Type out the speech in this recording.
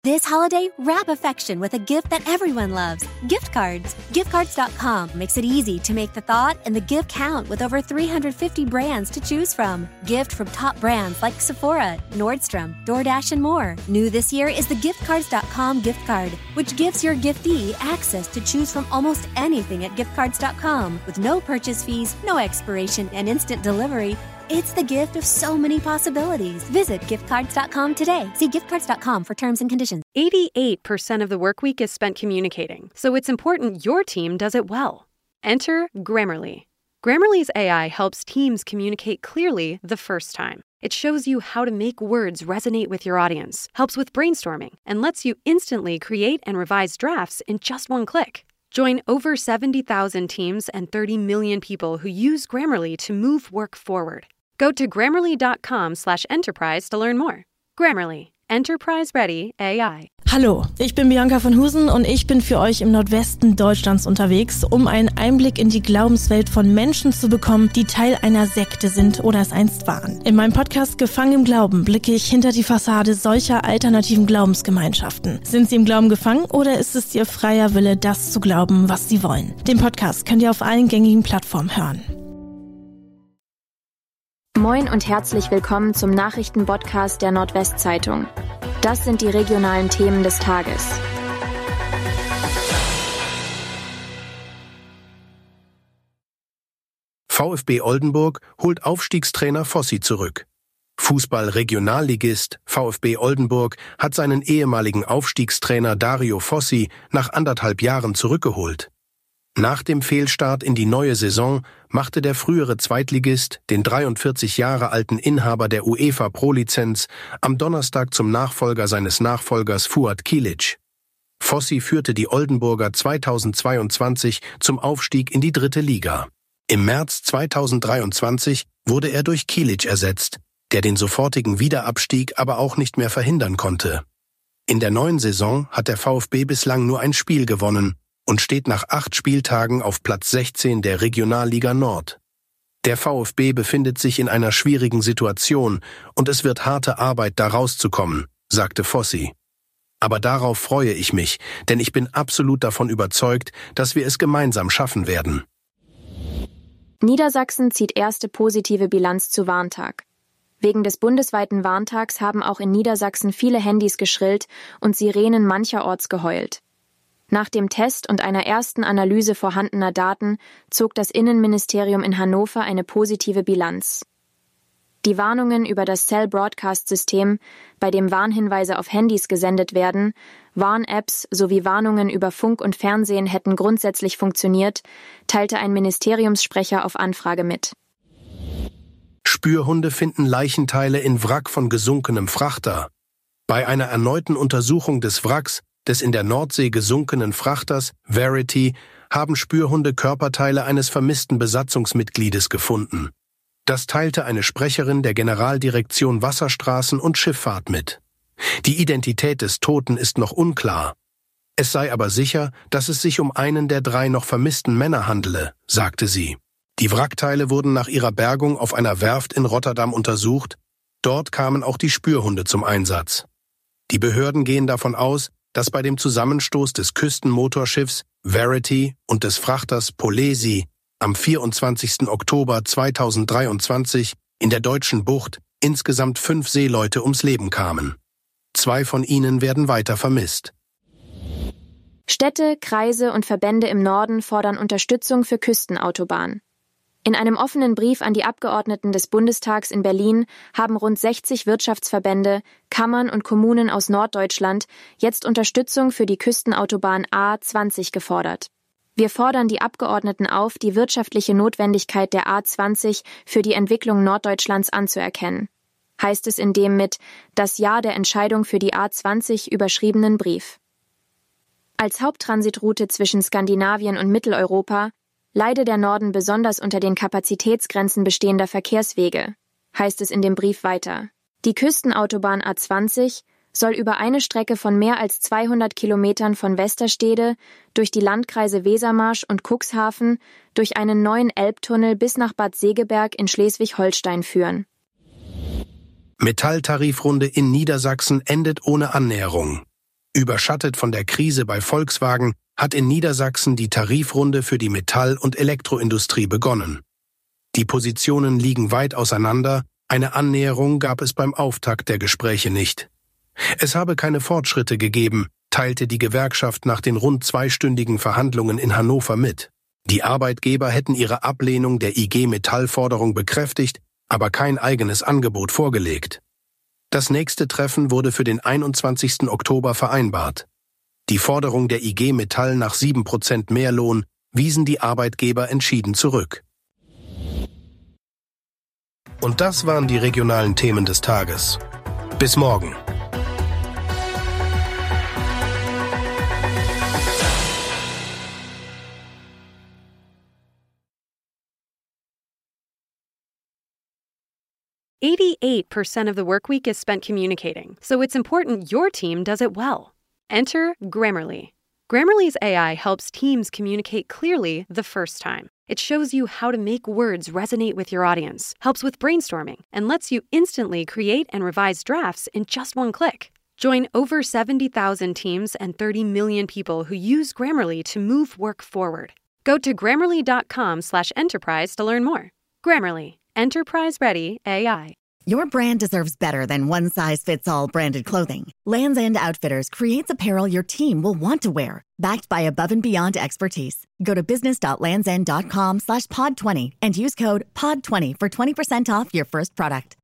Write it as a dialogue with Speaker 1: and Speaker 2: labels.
Speaker 1: This holiday, wrap affection with a gift that everyone loves. Gift cards. Giftcards.com makes it easy to make the thought and the gift count with over 350 brands to choose from. Gift from top brands like Sephora, Nordstrom, DoorDash, and more. New this year is the Giftcards.com gift card, which gives your giftee access to choose from almost anything at Giftcards.com with no purchase fees, no expiration, and instant delivery. It's the gift of so many possibilities. Visit giftcards.com today. See giftcards.com for terms and conditions.
Speaker 2: 88% of the work week is spent communicating, so it's important your team does it well. Enter Grammarly. Grammarly's AI helps teams communicate clearly the first time. It shows you how to make words resonate with your audience, helps with brainstorming, and lets you instantly create and revise drafts in just one click. Join over 70,000 teams and 30 million people who use Grammarly to move work forward. Go to Grammarly.com/enterprise to learn more. Grammarly. Enterprise-ready AI.
Speaker 3: Hallo, ich bin Bianca von Husen und ich bin für euch im Nordwesten Deutschlands unterwegs, um einen Einblick in die Glaubenswelt von Menschen zu bekommen, die Teil einer Sekte sind oder es einst waren. In meinem Podcast Gefangen im Glauben blicke ich hinter die Fassade solcher alternativen Glaubensgemeinschaften. Sind sie im Glauben gefangen oder ist es ihr freier Wille, das zu glauben, was sie wollen? Den Podcast könnt ihr auf allen gängigen Plattformen hören.
Speaker 4: Moin und herzlich willkommen zum Nachrichtenpodcast der Nordwestzeitung. Das sind die regionalen Themen des Tages.
Speaker 5: VfB Oldenburg holt Aufstiegstrainer Fossi zurück. Fußball-Regionalligist VfB Oldenburg hat seinen ehemaligen Aufstiegstrainer Dario Fossi nach 1,5 Jahren zurückgeholt. Nach dem Fehlstart in die neue Saison machte der frühere Zweitligist den 43 Jahre alten Inhaber der UEFA Pro-Lizenz am Donnerstag zum Nachfolger seines Nachfolgers Fuat Kilic. Fossi führte die Oldenburger 2022 zum Aufstieg in die 3. Liga. Im März 2023 wurde er durch Kilic ersetzt, der den sofortigen Wiederabstieg aber auch nicht mehr verhindern konnte. In der neuen Saison hat der VfB bislang nur ein Spiel gewonnen und steht nach 8 Spieltagen auf Platz 16 der Regionalliga Nord. Der VfB befindet sich in einer schwierigen Situation und es wird harte Arbeit, da rauszukommen, sagte Fossi. Aber darauf freue ich mich, denn ich bin absolut davon überzeugt, dass wir es gemeinsam schaffen werden.
Speaker 4: Niedersachsen zieht erste positive Bilanz zu Warntag. Wegen des bundesweiten Warntags haben auch in Niedersachsen viele Handys geschrillt und Sirenen mancherorts geheult. Nach dem Test und einer ersten Analyse vorhandener Daten zog das Innenministerium in Hannover eine positive Bilanz. Die Warnungen über das Cell-Broadcast-System, bei dem Warnhinweise auf Handys gesendet werden, Warn-Apps sowie Warnungen über Funk und Fernsehen hätten grundsätzlich funktioniert, teilte ein Ministeriumssprecher auf Anfrage mit.
Speaker 5: Spürhunde finden Leichenteile in Wrack von gesunkenem Frachter. Bei einer erneuten Untersuchung des Wracks des in der Nordsee gesunkenen Frachters Verity haben Spürhunde Körperteile eines vermissten Besatzungsmitgliedes gefunden. Das teilte eine Sprecherin der Generaldirektion Wasserstraßen und Schifffahrt mit. Die Identität des Toten ist noch unklar. Es sei aber sicher, dass es sich um einen der 3 noch vermissten Männer handele, sagte sie. Die Wrackteile wurden nach ihrer Bergung auf einer Werft in Rotterdam untersucht. Dort kamen auch die Spürhunde zum Einsatz. Die Behörden gehen davon aus, dass bei dem Zusammenstoß des Küstenmotorschiffs Verity und des Frachters Polesi am 24. Oktober 2023 in der deutschen Bucht insgesamt 5 Seeleute ums Leben kamen. 2 von ihnen werden weiter vermisst.
Speaker 4: Städte, Kreise und Verbände im Norden fordern Unterstützung für Küstenautobahnen. In einem offenen Brief an die Abgeordneten des Bundestags in Berlin haben rund 60 Wirtschaftsverbände, Kammern und Kommunen aus Norddeutschland jetzt Unterstützung für die Küstenautobahn A20 gefordert. Wir fordern die Abgeordneten auf, die wirtschaftliche Notwendigkeit der A20 für die Entwicklung Norddeutschlands anzuerkennen, heißt es in dem mit das Ja der Entscheidung für die A20 überschriebenen Brief. Als Haupttransitroute zwischen Skandinavien und Mitteleuropa leide der Norden besonders unter den Kapazitätsgrenzen bestehender Verkehrswege, heißt es in dem Brief weiter. Die Küstenautobahn A20 soll über eine Strecke von mehr als 200 Kilometern von Westerstede durch die Landkreise Wesermarsch und Cuxhaven durch einen neuen Elbtunnel bis nach Bad Segeberg in Schleswig-Holstein führen.
Speaker 5: Metalltarifrunde in Niedersachsen endet ohne Annäherung. Überschattet von der Krise bei Volkswagen hat in Niedersachsen die Tarifrunde für die Metall- und Elektroindustrie begonnen. Die Positionen liegen weit auseinander, eine Annäherung gab es beim Auftakt der Gespräche nicht. Es habe keine Fortschritte gegeben, teilte die Gewerkschaft nach den rund 2-stündigen Verhandlungen in Hannover mit. Die Arbeitgeber hätten ihre Ablehnung der IG Metall-Forderung bekräftigt, aber kein eigenes Angebot vorgelegt. Das nächste Treffen wurde für den 21. Oktober vereinbart. Die Forderung der IG Metall nach 7% Mehrlohn wiesen die Arbeitgeber entschieden zurück. Und das waren die regionalen Themen des Tages. Bis morgen.
Speaker 2: %8 of the work week is spent communicating, so it's important your team does it well. Enter Grammarly. Grammarly's AI helps teams communicate clearly the first time. It shows you how to make words resonate with your audience, helps with brainstorming, and lets you instantly create and revise drafts in just one click. Join over 70,000 teams and 30 million people who use Grammarly to move work forward. Go to Grammarly.com/enterprise to learn more. Grammarly. Enterprise-ready AI.
Speaker 6: Your brand deserves better than one-size-fits-all branded clothing. Lands' End Outfitters creates apparel your team will want to wear, backed by above-and-beyond expertise. Go to business.landsend.com/pod20 and use code POD20 for 20% off your first product.